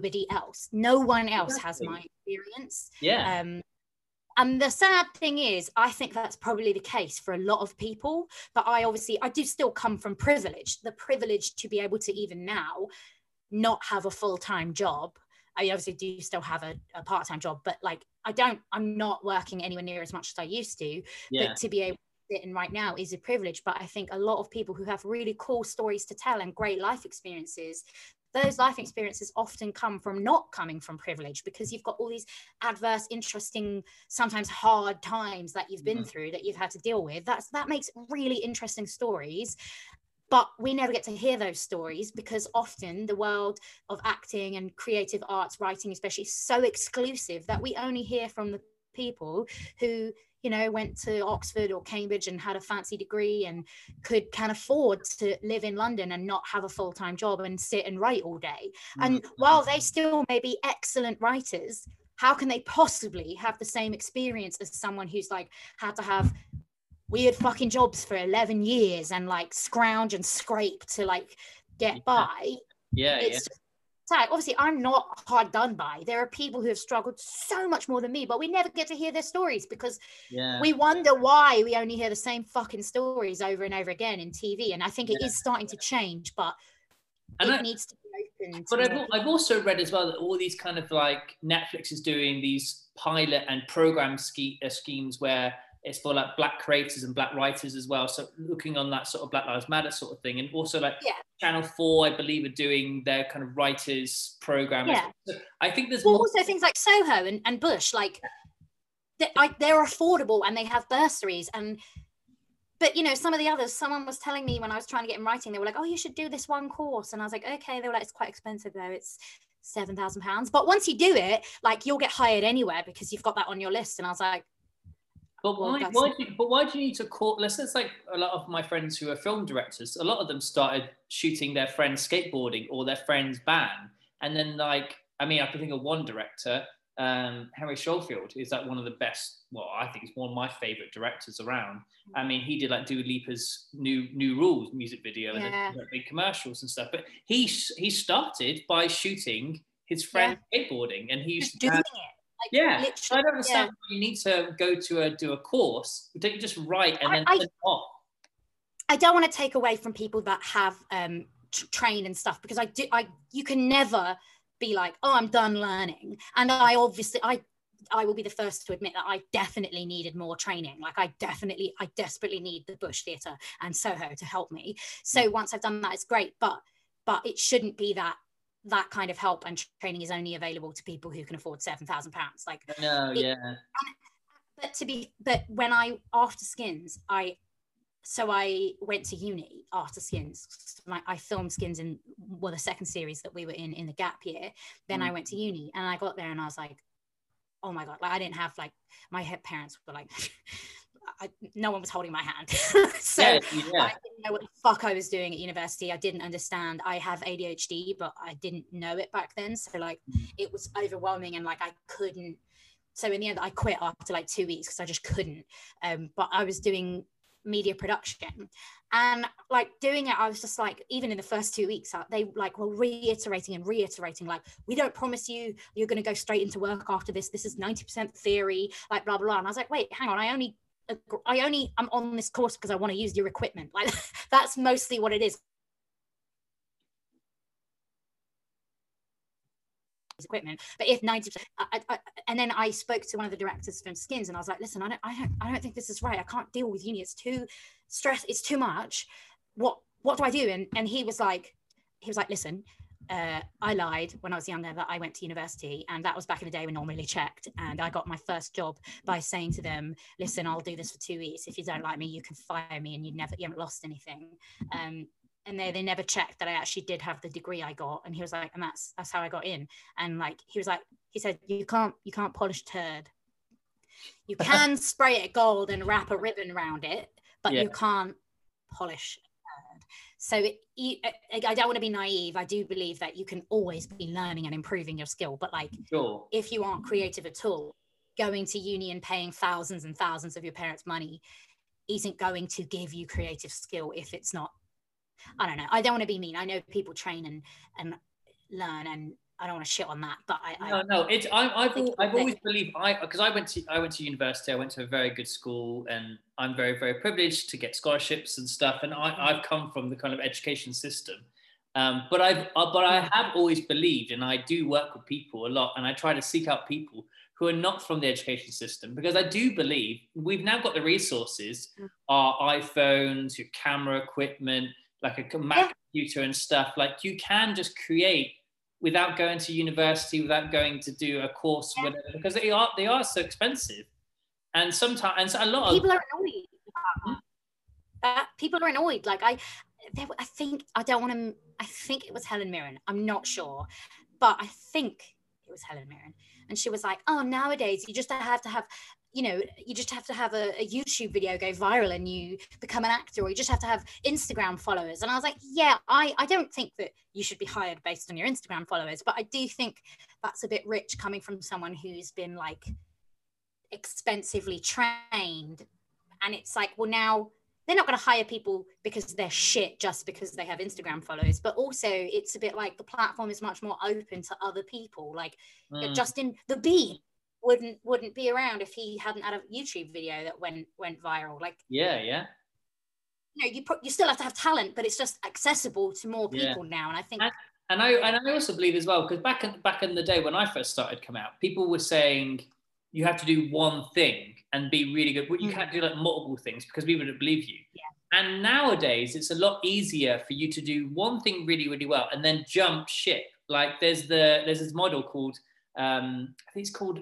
no one else has my experience. Yeah. And the sad thing is, I think that's probably the case for a lot of people, but I do still come from the privilege to be able to even now not have a full-time job. I obviously do still have a part-time job, but like I'm not working anywhere near as much as I used to. Yeah. But to be able to sit in right now is a privilege. But I think a lot of people who have really cool stories to tell and great life experiences, those life experiences often come from not coming from privilege, because you've got all these adverse, interesting, sometimes hard times that you've been through that you've had to deal with. That makes really interesting stories. But we never get to hear those stories, because often the world of acting and creative arts, writing especially, is so exclusive that we only hear from the people who, you know, went to Oxford or Cambridge and had a fancy degree and can afford to live in London and not have a full-time job and sit and write all day. And while they still may be excellent writers, how can they possibly have the same experience as someone who's like had to have weird fucking jobs for 11 years and like scrounge and scrape to like get by? It's obviously I'm not hard done by. There are people who have struggled so much more than me, but we never get to hear their stories, because we wonder why we only hear the same fucking stories over and over again in TV. And I think it is starting to change, but it needs to be open. But I've also read as well that all these kind of like Netflix is doing these pilot and program schemes where it's for like Black creators and Black writers as well. So looking on that sort of Black Lives Matter sort of thing. And also like Channel 4, I believe, are doing their kind of writers program. So I think there's also things like Soho and Bush, like they're affordable and they have bursaries. But you know, some of the others, someone was telling me when I was trying to get in writing, they were like, oh, you should do this one course. And I was like, okay. They were like, it's quite expensive though. It's £7,000. But once you do it, like you'll get hired anywhere because you've got that on your list. And I was like, But why do you need to call? Let's say it's like a lot of my friends who are film directors. A lot of them started shooting their friend's skateboarding or their friend's band, and then like, I mean, I can think of one director, Harry Schofield, is like one of the best. Well, I think he's one of my favorite directors around. I mean, he did like Dua Lipa's New Rules music video and then like, big commercials and stuff. But he started by shooting his friend skateboarding, and he used to doing it. Like, I don't understand why you need to go to do a course. Don't you just write and then send it off? I don't want to take away from people that have trained and stuff, because you can never be like, oh, I'm done learning. And I will be the first to admit that I definitely needed more training. Like I desperately need the Bush Theatre and Soho to help me. So once I've done that, it's great, but it shouldn't be that kind of help and training is only available to people who can afford £7,000. Like, but when after Skins, I went to uni after Skins. I filmed Skins in the second series that we were in the gap year. Then I went to uni and I got there and I was like, oh my God, like I didn't have, like, my parents were like, no one was holding my hand. So I didn't know what the fuck I was doing at university. I didn't understand. I have ADHD, but I didn't know it back then. So like it was overwhelming and like I couldn't. So in the end, I quit after like 2 weeks because I just couldn't. But I was doing media production. And like doing it, I was just like, even in the first 2 weeks, they like were reiterating and reiterating, like, we don't promise you you're going to go straight into work after this. This is 90% theory, like blah, blah, blah. And I was like, wait, hang on. I'm on this course because I want to use your equipment. Like that's mostly what it is. Equipment, but if 90%, and then I spoke to one of the directors from Skins, and I was like, listen, I don't think this is right. I can't deal with uni. It's too stress. It's too much. What do I do? And he was like, listen, I lied when I was younger that I went to university, and that was back in the day when no one really checked. And I got my first job by saying to them, listen, I'll do this for 2 weeks. If you don't like me, you can fire me, and you haven't lost anything. And they never checked that I actually did have the degree I got. And he was like, and that's how I got in. And like, he said, you can't polish turd. You can spray it gold and wrap a ribbon around it, but you can't polish turd. So I don't want to be naive. I do believe that you can always be learning and improving your skill. But like, if you aren't creative at all, going to uni and paying thousands and thousands of your parents' money isn't going to give you creative skill if it's not. I don't know. I don't want to be mean. I know people train and learn, and I don't want to shit on that. But I've always believed because I went to university. I went to a very good school, and I'm very, very privileged to get scholarships and stuff. And I've come from the kind of education system. But I have always believed, and I do work with people a lot, and I try to seek out people who are not from the education system, because I do believe we've now got the resources, our iPhones, your camera equipment, like a Mac computer and stuff. Like you can just create without going to university, without going to do a course, whatever, because they are so expensive. And sometimes a lot of people are annoyed. People are annoyed. Like I think it was Helen Mirren. I'm not sure, but I think it was Helen Mirren. And she was like, oh, nowadays you just have to have, you just have to have a YouTube video go viral and you become an actor, or you just have to have Instagram followers. And I was like, yeah, I don't think that you should be hired based on your Instagram followers, but I do think that's a bit rich coming from someone who's been like expensively trained. And it's like, well, now they're not going to hire people because they're shit just because they have Instagram followers. But also it's a bit like the platform is much more open to other people. Like Justin the Bean wouldn't be around if he hadn't had a YouTube video that went viral. Like you still have to have talent, but it's just accessible to more people now. And I think and I also believe as well, because back in the day when I first started come out, people were saying you have to do one thing and be really good, but you can't do like multiple things because we wouldn't believe you. And nowadays it's a lot easier for you to do one thing really, really well and then jump ship. Like there's this model called I think it's called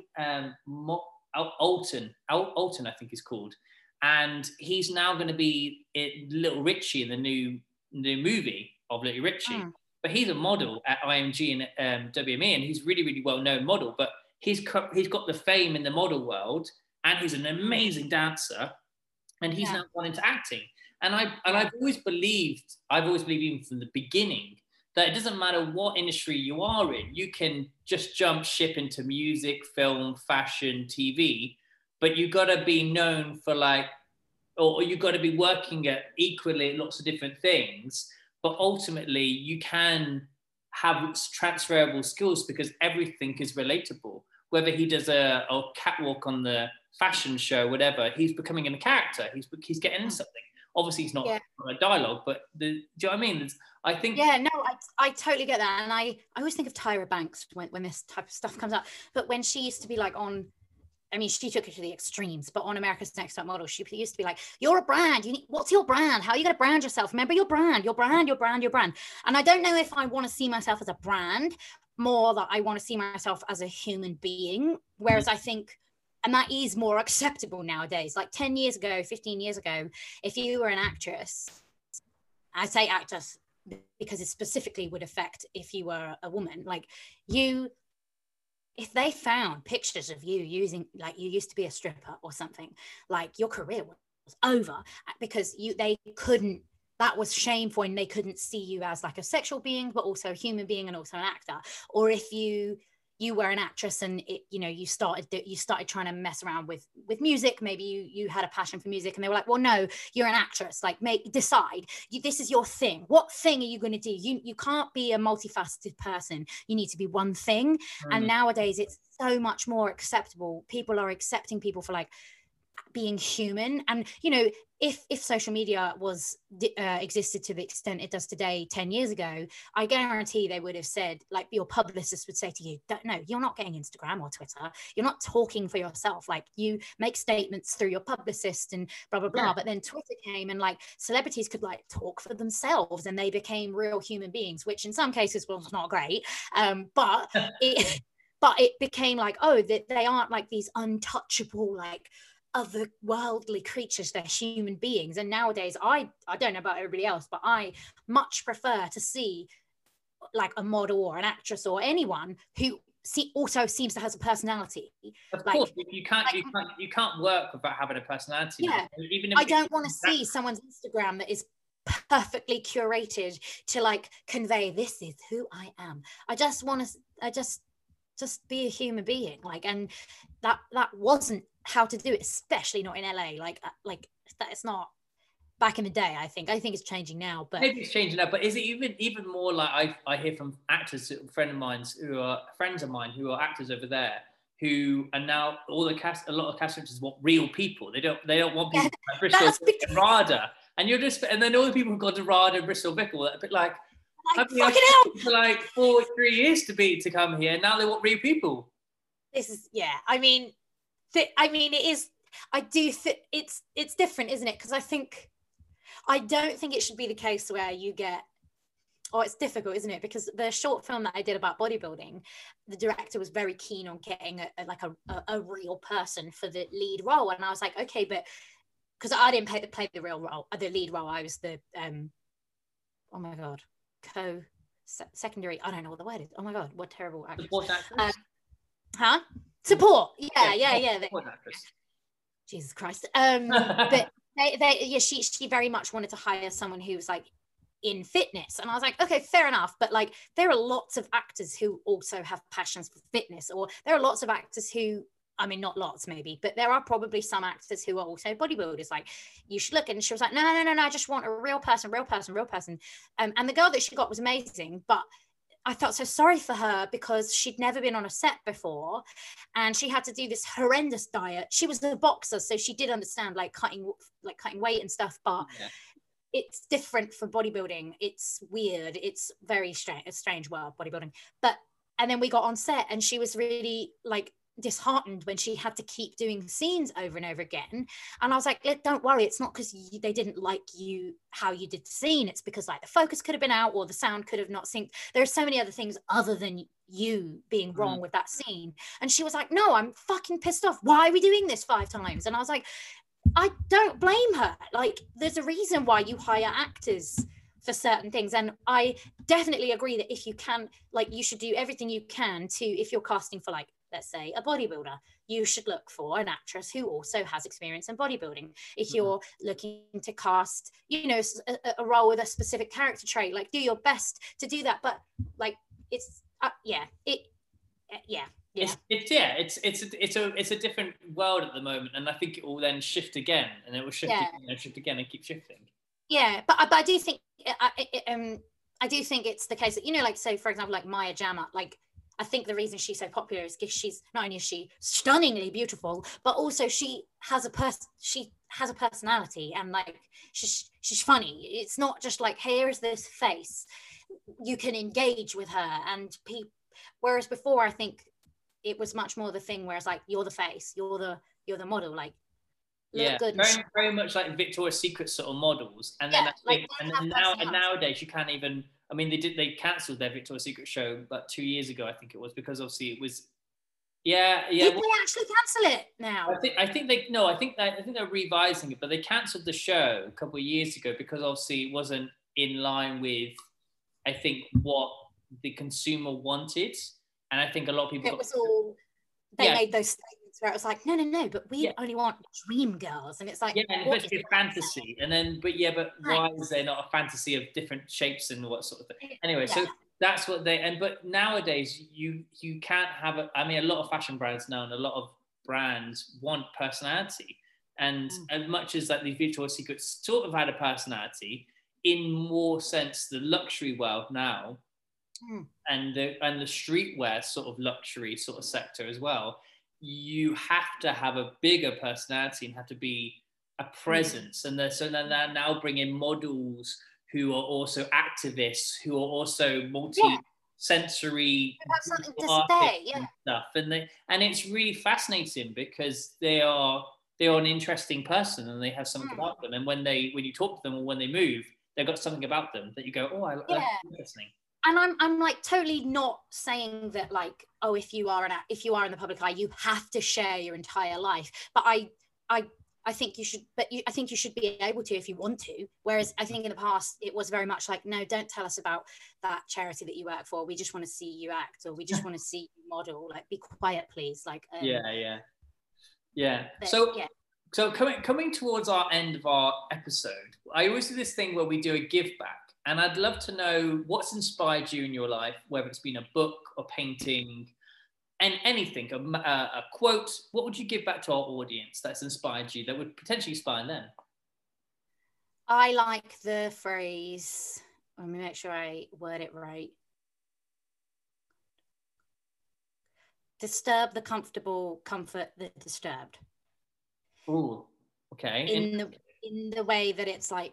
Alton, I think he's called, and he's now going to be Little Richie in the new movie of Little Richie. But he's a model at IMG and WME, and he's really, really well known model. But he's got the fame in the model world, and he's an amazing dancer, and he's now gone into acting. And I've always believed even from the beginning that it doesn't matter what industry you are in, you can just jump ship into music, film, fashion, TV, but you got to be known for or you got to be working at equally lots of different things. But ultimately, you can have transferable skills because everything is relatable. Whether he does a catwalk on the fashion show, whatever, he's becoming a character. He's getting into something. Obviously, it's not a dialogue, but do you know what I mean? I think. Yeah, no, I totally get that. And I always think of Tyra Banks when this type of stuff comes up. But when she used to be like she took it to the extremes, but on America's Next Top Model, she used to be like, you're a brand. What's your brand? How are you going to brand yourself? Remember your brand, your brand, your brand, your brand. And I don't know if I want to see myself as a brand, more that I want to see myself as a human being. Whereas I think, and that is more acceptable nowadays. Like 10 years ago, 15 years ago, if you were an actress, I say actress because it specifically would affect if you were a woman, if they found pictures of you using, like you used to be a stripper or something, like your career was over because that was shameful and they couldn't see you as like a sexual being, but also a human being and also an actor. Or if you you were an actress and it, you know, you started trying to mess around with music. Maybe you had a passion for music, and they were like, well, no, you're an actress. Like, decide. This is your thing. What thing are you going to do? You can't be a multifaceted person. You need to be one thing. And nowadays, it's so much more acceptable. People are accepting people for like being human. And you know, if social media was existed to the extent it does today 10 years ago, I guarantee they would have said, like, your publicist would say to you, no, you're not getting Instagram or Twitter, you're not talking for yourself, like, you make statements through your publicist and blah blah blah. But then Twitter came, and like celebrities could like talk for themselves, and they became real human beings, which in some cases was not great, but it became like, oh, that they aren't like these untouchable, like, otherworldly creatures. They're human beings. And nowadays, I don't know about everybody else, but I much prefer to see like a model or an actress or anyone who also seems to have a personality. Of course, you can't work without having a personality. Yeah, even if I don't want to see someone's Instagram that is perfectly curated to like convey, this is who I am. I just want to just be a human being, like, and that wasn't how to do it, especially not in LA. Like that, it's not back in the day. I think it's changing now, but maybe it's changing now. But is it even more like I hear from actors, friends of mine who are actors over there, who are now a lot of cast directors want real people. They don't want people like Bristol and RADA, and then all the people who've gone to RADA and Bristol Vicar, a bit like fucking hell, for like 3 years to come here. Now they want real people. This is it is. I do think it's different, isn't it? Because I don't think it should be the case where you get. Oh, it's difficult, isn't it? Because the short film that I did about bodybuilding, the director was very keen on getting a real person for the lead role, and I was like, okay, but because I didn't play the real role, the lead role, I was the oh my god, secondary. I don't know what the word is. Oh my god, what terrible actress. Support actress. Support. Yeah. Support actress. Jesus Christ. But she very much wanted to hire someone who was like in fitness, and I was like, okay, fair enough, but like there are lots of actors who also have passions for fitness, or there are lots of actors who, I mean, not lots maybe, but there are probably some actors who are also bodybuilders. Like, you should look. And she was like, no, I just want a real person. And the girl that she got was amazing, but I felt so sorry for her because she'd never been on a set before, and she had to do this horrendous diet. She was a boxer, so she did understand like cutting weight and stuff, but it's different for bodybuilding. It's weird. It's very strange, a strange world, bodybuilding. And then we got on set, and she was really like disheartened when she had to keep doing scenes over and over again. And I was like, don't worry, it's not because they didn't like you how you did the scene, it's because like the focus could have been out, or the sound could have not synced. There are so many other things other than you being wrong with that scene. And she was like, no, I'm fucking pissed off, why are we doing this 5 times? And I was like, I don't blame her. Like, there's a reason why you hire actors for certain things. And I definitely agree that if you can, like, you should do everything you can to, if you're casting for like, let's say a bodybuilder, you should look for an actress who also has experience in bodybuilding. If you're looking to cast, you know, a role with a specific character trait, like, do your best to do that. But like, it's it's a different world at the moment, and I think it will then shift again, and it will shift again and keep shifting. Yeah, but I do think I do think it's the case that, you know, like, say for example, like Maya Jama, like, I think the reason she's so popular is because she's not only is she stunningly beautiful, but also she has a personality, and like she's funny. It's not just like, here's this face. You can engage with her, and whereas before I think it was much more the thing where it's like, you're the face, you're the model, like, look good. Very much like Victoria's Secret sort of models, and then nowadays you can't even. I mean, they cancelled their Victoria's Secret show about 2 years ago, I think it was, because obviously it was. Did they actually cancel it now? I think they're revising it, but they cancelled the show a couple of years ago because obviously it wasn't in line with, I think, what the consumer wanted, and I think a lot of people. It was all. They made those statements where it was like, no, but we only want dream girls, and it's like, and it's supposed to be a fantasy, and then but why is there not a fantasy of different shapes and what sort of thing? Anyway, so That's what they, and but nowadays you can't have a lot of fashion brands now and a lot of brands want personality. And as much as like these Victoria's Secrets sort of had a personality, in more sense the luxury world now and the streetwear sort of luxury sort of sector as well, you have to have a bigger personality and have to be a presence. And so they're now bringing models who are also activists, who are also multi-sensory have something to say, and stuff. And it's really fascinating because they are an interesting person and they have something about them. And when you talk to them or when they move, they've got something about them that you go, oh, that's interesting. And I'm like totally not saying that like, oh, if you are in the public eye, you have to share your entire life. But I think you should, I think you should be able to if you want to. Whereas I think in the past it was very much like, no, don't tell us about that charity that you work for. We just want to see you act, or we just want to see you model. Like, be quiet, please. Like, So coming towards our end of our episode, I always do this thing where we do a give back. And I'd love to know what's inspired you in your life, whether it's been a book or painting, and anything, a quote. What would you give back to our audience that's inspired you, that would potentially inspire them? I like the phrase, let me make sure I word it right. Disturb the comfortable, comfort the disturbed. Ooh, okay. In the way that it's like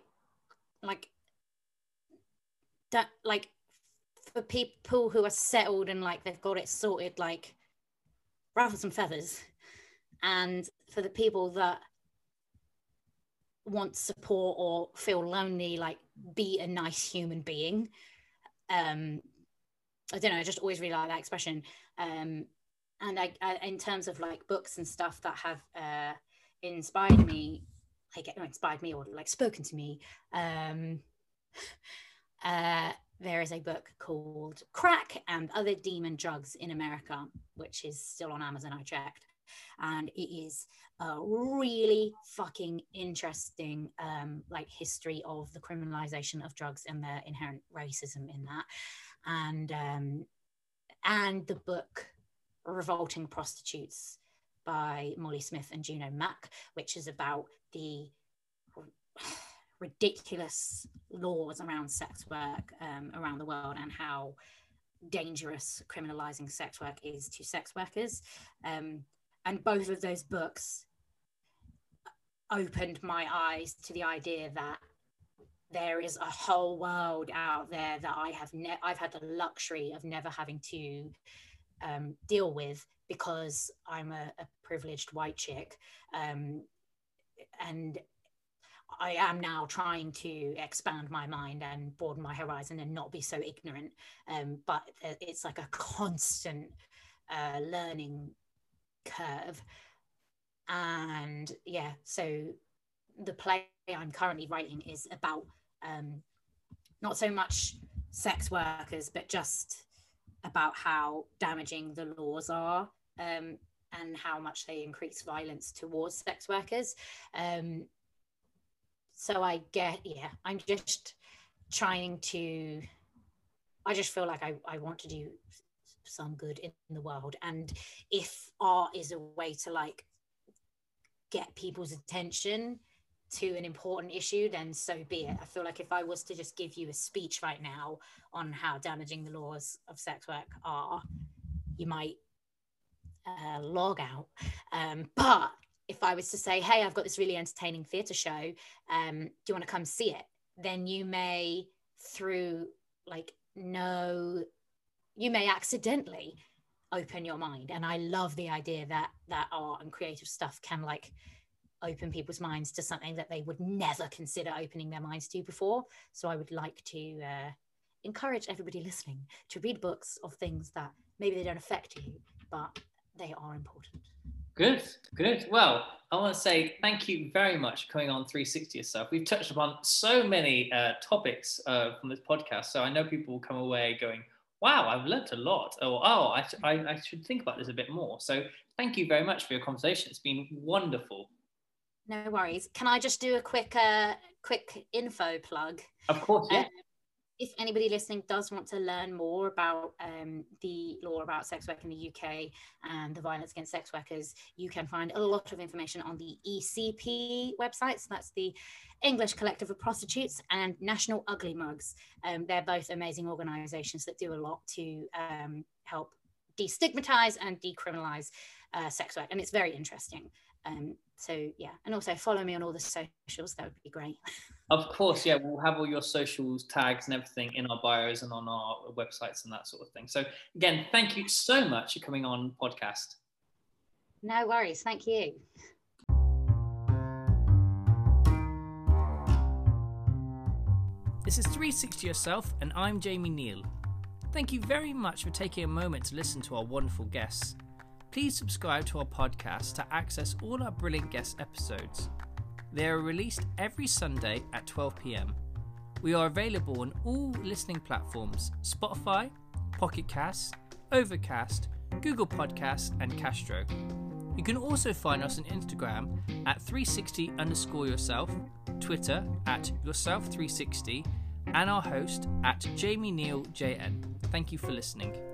that, like for people who are settled and like they've got it sorted, like ruffle some feathers, and for the people that want support or feel lonely, like be a nice human being. I don't know, I just always really like that expression. And I in terms of like books and stuff that have inspired me, or like spoken to me, there is a book called Crack and Other Demon Drugs in America, which is still on Amazon, I checked. And it is a really fucking interesting like history of the criminalization of drugs and the inherent racism in that. And the book Revolting Prostitutes by Molly Smith and Juno Mack, which is about the ridiculous laws around sex work around the world, and how dangerous criminalizing sex work is to sex workers. And both of those books opened my eyes to the idea that there is a whole world out there that I've had the luxury of never having to deal with, because I'm a privileged white chick, and I am now trying to expand my mind and broaden my horizon and not be so ignorant. But it's like a constant learning curve. And yeah, so the play I'm currently writing is about not so much sex workers, but just about how damaging the laws are, and how much they increase violence towards sex workers. So I I'm just trying to, I just feel like I want to do some good in the world. And if art is a way to like get people's attention to an important issue, then so be it. I feel like if I was to just give you a speech right now on how damaging the laws of sex work are, you might log out. But if I was to say, hey, I've got this really entertaining theatre show, do you want to come see it? Then you may, you may accidentally open your mind. And I love the idea that art and creative stuff can like open people's minds to something that they would never consider opening their minds to before. So I would like to encourage everybody listening to read books of things that maybe they don't affect you, but they are important. Good. Well, I want to say thank you very much for coming on 360 Yourself. We've touched upon so many topics from this podcast, so I know people will come away going, wow, I've learned a lot, or I should think about this a bit more. So thank you very much for your conversation. It's been wonderful. No worries. Can I just do a quick info plug? Of course, yeah. if anybody listening does want to learn more about the law about sex work in the UK and the violence against sex workers, you can find a lot of information on the ECP website. So that's the English Collective of Prostitutes, and National Ugly Mugs. They're both amazing organisations that do a lot to help destigmatize and decriminalize sex work, and it's very interesting. So yeah, and also follow me on all the socials. That would be great. Of course, yeah, we'll have all your socials, tags and everything in our bios and on our websites and that sort of thing. So again, thank you so much for coming on podcast. No worries, thank you. This is 360 Yourself, and I'm Jamie Neal. Thank you very much for taking a moment to listen to our wonderful guests. Please subscribe to our podcast to access all our brilliant guest episodes. They are released every Sunday at 12 p.m. We are available on all listening platforms: Spotify, Pocket Casts, Overcast, Google Podcasts, and Castro. You can also find us on Instagram at 360_yourself, Twitter at yourself360, and our host at Jamie Neal JN. Thank you for listening.